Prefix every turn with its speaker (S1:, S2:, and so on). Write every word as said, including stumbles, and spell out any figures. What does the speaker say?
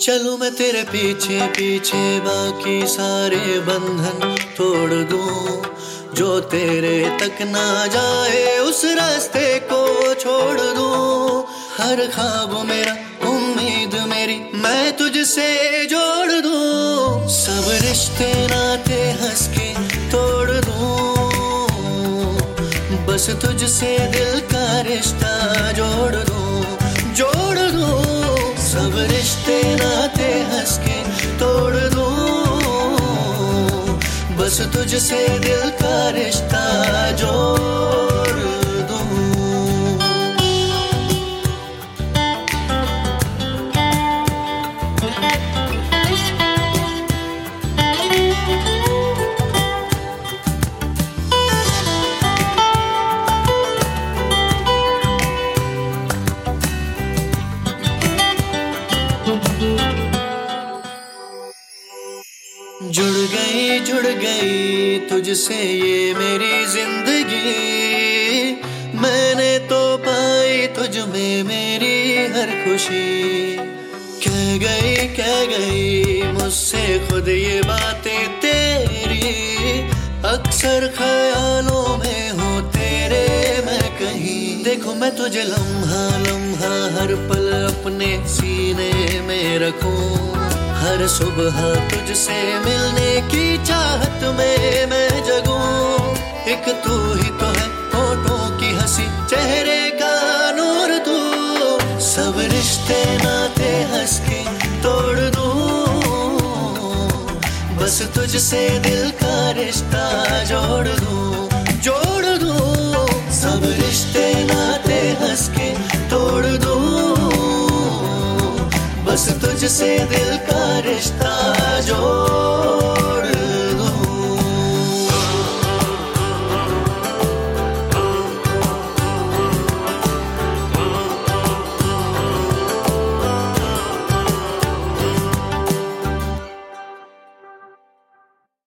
S1: चलूं मैं तेरे पीछे पीछे, बाकी सारे बंधन तोड़ दूं। जो तेरे तक ना जाए उस रास्ते को छोड़ दूं। हर ख्वाब मेरा, उम्मीद मेरी, मैं तुझसे जोड़ दूं। सब रिश्ते नाते हंस के तोड़ दूं। बस तुझसे दिल का रिश्ता जोड़ दूं, जोड़ दूं। सब रिश्ते नाते हंस के तोड़ दूं। बस तुझसे दिल का रिश्ता जोड़ दूं। जुड़ गई जुड़ गई तुझसे ये मेरी जिंदगी। मैंने तो पाई तुझ में मेरी हर खुशी। कह गई कह गई मुझसे खुद ये बातें तेरी। अक्सर ख्यालों में हूँ तेरे मैं कहीं। देखो मैं तुझे लम्हा लम्हा हर पल अपने सीने में रखूं। हर सुबह तुझसे मिलने की चाहत में मैं जगूं। एक तू ही तो है, होठों की हंसी, चेहरे का नूर तू। सब रिश्ते नाते हंस के तोड़ दूं। बस तुझसे दिल का रिश्ता जोड़ दूं, जोड़ दूं। सब रिश्ते नाते हंस के तोड़ दूं। बस तुझसे दिल का रिश्ता जोड़